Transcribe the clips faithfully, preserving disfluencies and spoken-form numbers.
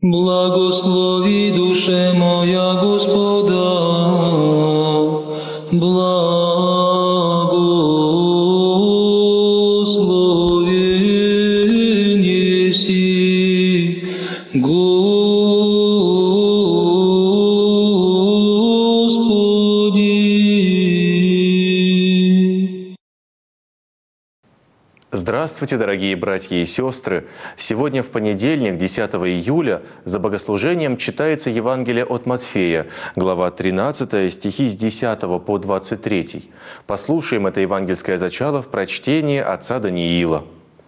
Благослови, душе моя, Господа, благословен еси, Господи. Здравствуйте, дорогие братья и сестры! Сегодня в понедельник, десятого июля, за богослужением читается Евангелие от Матфея, глава тринадцатая, стихи с десятого по двадцать третий. Послушаем это евангельское зачало в прочтении отца Даниила.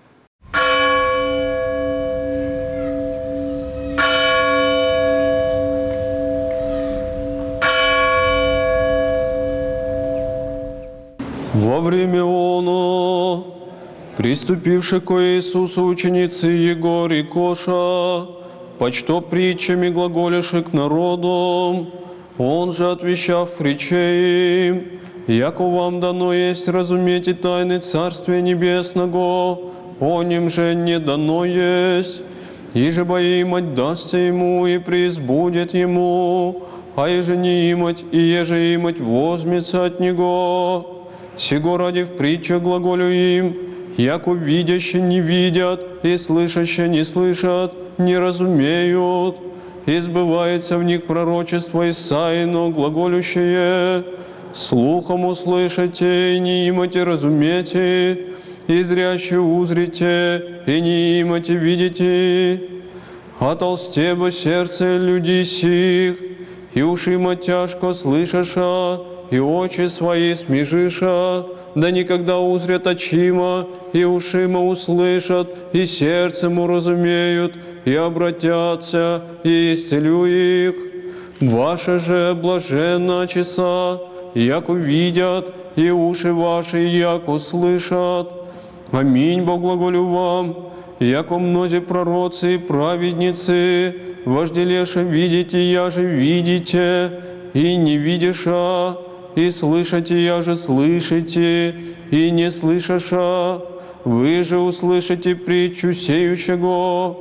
Во время оно, приступивши к Иисусу ученицы Его и Коша, почто притчами глаголеши к народу, Он же, отвещав речей им, яко вам дано есть разуметь и тайны Царствия Небесного, о ним же не дано есть, иже бы имать дастся ему и преизбудет ему, а еже не имать, и еже имать возьмется от него. Сего ради в притчах глаголю им, яко видящие не видят, и слышащие не слышат, не разумеют. И сбывается в них пророчество Исаино, глаголющее: слухом услышите, и не имате разумете, и зряще узрите, и не имате видите. А толсте бы сердце людей сих, и уши има тяжко слышаша, и очи свои смежиша, да никогда узрят очима, и ушима услышат, и сердцем уразумеют, и обратятся, и исцелю их. Ваши же блаженна часа, як увидят, и уши ваши, як услышат. Аминь, Бог глаголю вам, яко мнози пророцы и праведницы, вожделеше видите, я же видите, и не видиша, и слышите, я же слышите, и не слышаша, вы же услышите притчу сеющего.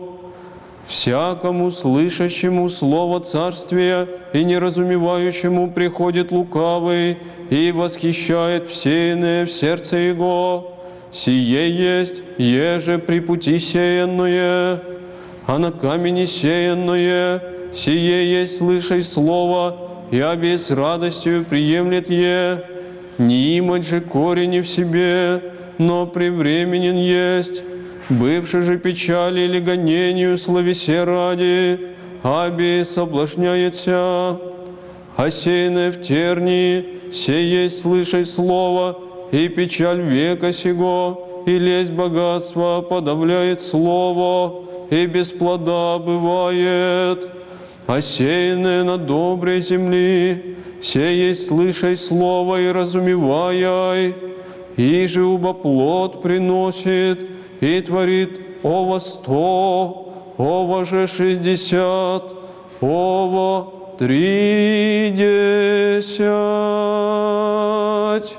Всякому слышащему слово царствия и неразумевающему приходит лукавый и восхищает всеянное в сердце его. Сие есть, еже при пути сеянное, а на камени сеянное, сие есть, слышай слово, и оби с радостью приемлет е. Не имать же корени в себе, но превременен есть, бывший же печали или гонению словесе ради, аби соблазняется. А сеянное в тернии, сей есть, слышай слово, и печаль века сего, и лесть богатства подавляет слово, и без плода бывает. А сеянное на доброй земли, сей есть, слышай слово и разумевай, и же уба плод приносит, и творит ово сто, ово же шестьдесят, ово тридесять.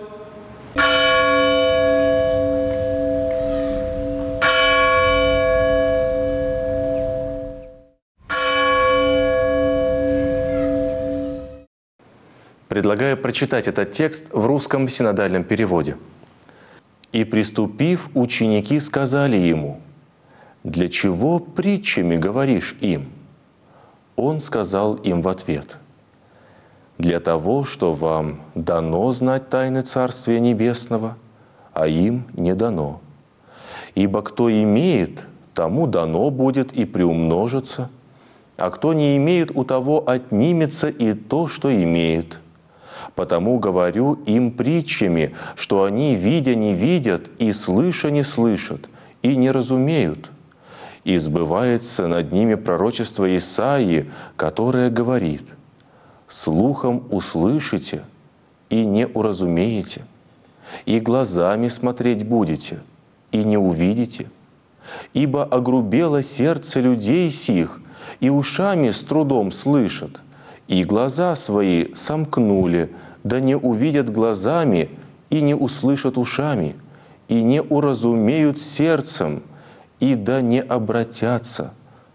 Предлагаю прочитать этот текст в русском синодальном переводе. «И приступив, ученики сказали ему: для чего притчами говоришь им? Он сказал им в ответ: для того, что вам дано знать тайны Царствия Небесного, а им не дано. Ибо кто имеет, тому дано будет и приумножится, а кто не имеет, у того отнимется и то, что имеет. Потому говорю им притчами, что они, видя, не видят, и слыша, не слышат, и не разумеют. И сбывается над ними пророчество Исаии, которое говорит: слухом услышите, и не уразумеете, и глазами смотреть будете, и не увидите. Ибо огрубело сердце людей сих, и ушами с трудом слышат, и глаза свои сомкнули, да не увидят глазами, и не услышат ушами, и не уразумеют сердцем, и да не обратятся,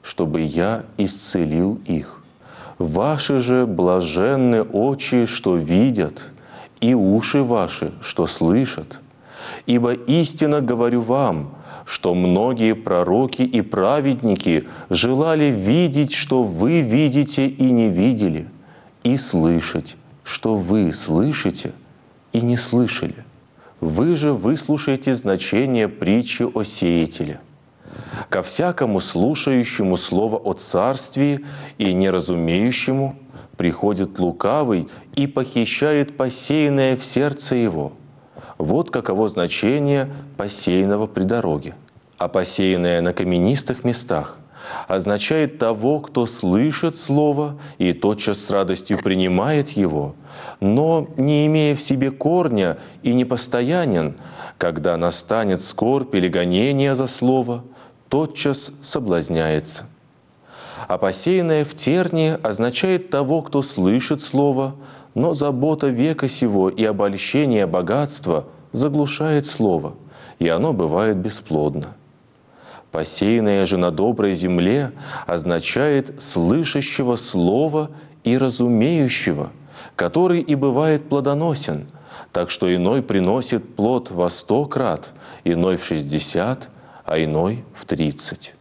чтобы я исцелил их. Ваши же блаженны очи, что видят, и уши ваши, что слышат. Ибо истинно говорю вам, что многие пророки и праведники желали видеть, что вы видите и не видели, и слышать, что вы слышите и не слышали. Вы же выслушаете значение притчи о сеятеле. Ко всякому слушающему слово о царствии и неразумеющему приходит лукавый и похищает посеянное в сердце его. Вот каково значение посеянного при дороге. А посеянное на каменистых местах означает того, кто слышит слово и тотчас с радостью принимает его, но, не имея в себе корня и непостоянен, когда настанет скорбь или гонение за слово, тотчас соблазняется. А посеянное в тернии означает того, кто слышит слово, но забота века сего и обольщение богатства заглушает слово, и оно бывает бесплодно. Посеянное же на доброй земле означает слышащего слова и разумеющего, который и бывает плодоносен, так что иной приносит плод во сто крат, иной в шестьдесят, а иной в тридцать.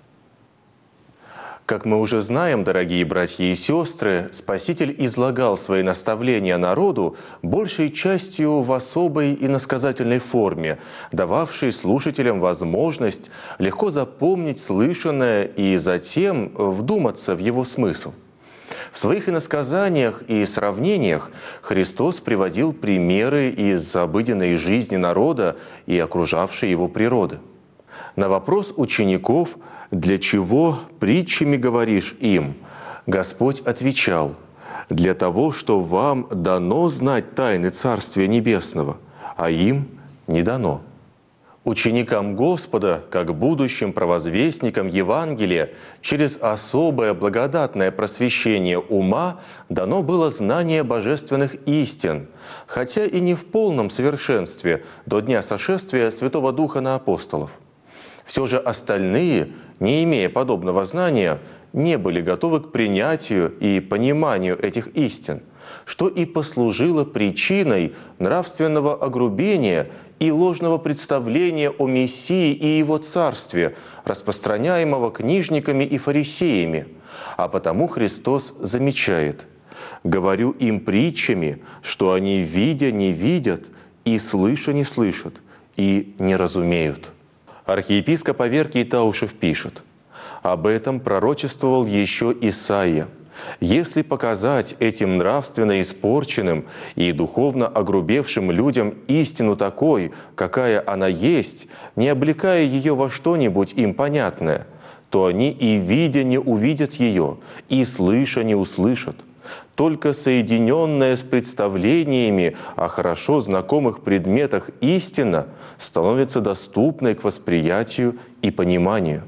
Как мы уже знаем, дорогие братья и сестры, Спаситель излагал свои наставления народу большей частью в особой иносказательной форме, дававшей слушателям возможность легко запомнить слышанное и затем вдуматься в его смысл. В своих иносказаниях и сравнениях Христос приводил примеры из обыденной жизни народа и окружавшей его природы. На вопрос учеников «Для чего притчами говоришь им?» Господь отвечал: «Для того, что вам дано знать тайны Царствия Небесного, а им не дано». Ученикам Господа, как будущим провозвестникам Евангелия, через особое благодатное просвещение ума дано было знание божественных истин, хотя и не в полном совершенстве до дня сошествия Святого Духа на апостолов. Все же остальные, не имея подобного знания, не были готовы к принятию и пониманию этих истин, что и послужило причиной нравственного огрубения и ложного представления о Мессии и Его Царстве, распространяемого книжниками и фарисеями. А потому Христос замечает: «Говорю им притчами, что они, видя, не видят, и слыша, не слышат, и не разумеют». Архиепископ Аверкий Таушев пишет: «Об этом пророчествовал еще Исаия. Если показать этим нравственно испорченным и духовно огрубевшим людям истину такой, какая она есть, не облекая ее во что-нибудь им понятное, то они и видя не увидят ее, и слыша не услышат. Только соединенная с представлениями о хорошо знакомых предметах истина становится доступной к восприятию и пониманию.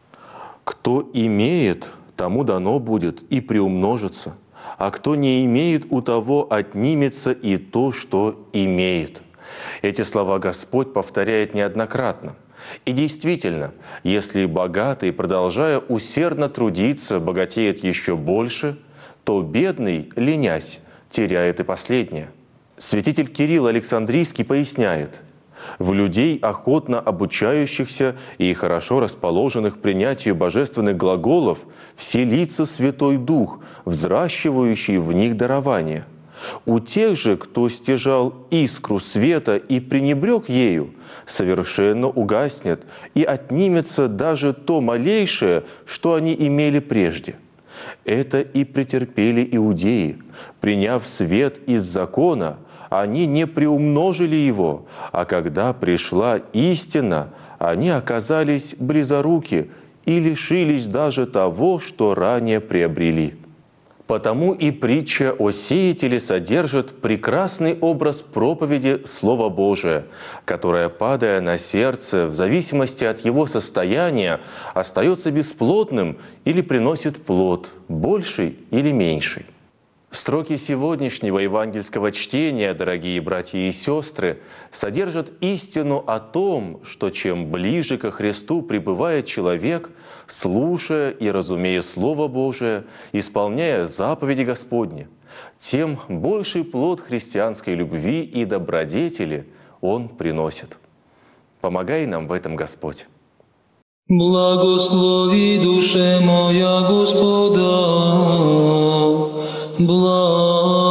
Кто имеет, тому дано будет и приумножится, а кто не имеет, у того отнимется и то, что имеет». Эти слова Господь повторяет неоднократно. И действительно, если богатый, продолжая усердно трудиться, богатеет еще больше, то бедный, ленясь, теряет и последнее. Святитель Кирилл Александрийский поясняет: «В людей, охотно обучающихся и хорошо расположенных к принятию божественных глаголов, вселится Святой Дух, взращивающий в них дарование. У тех же, кто стяжал искру света и пренебрег ею, совершенно угаснет и отнимется даже то малейшее, что они имели прежде. Это и претерпели иудеи. Приняв свет из закона, они не приумножили его, а когда пришла истина, они оказались близоруки и лишились даже того, что ранее приобрели». Потому и притча о сеятеле содержит прекрасный образ проповеди Слова Божия, которое, падая на сердце в зависимости от его состояния, остается бесплодным или приносит плод, больший или меньший. Строки сегодняшнего евангельского чтения, дорогие братья и сестры, содержат истину о том, что чем ближе ко Христу пребывает человек, слушая и разумея Слово Божие, исполняя заповеди Господни, тем больший плод христианской любви и добродетели он приносит. Помогай нам в этом, Господь. Благослови душе моя Господа, благослови.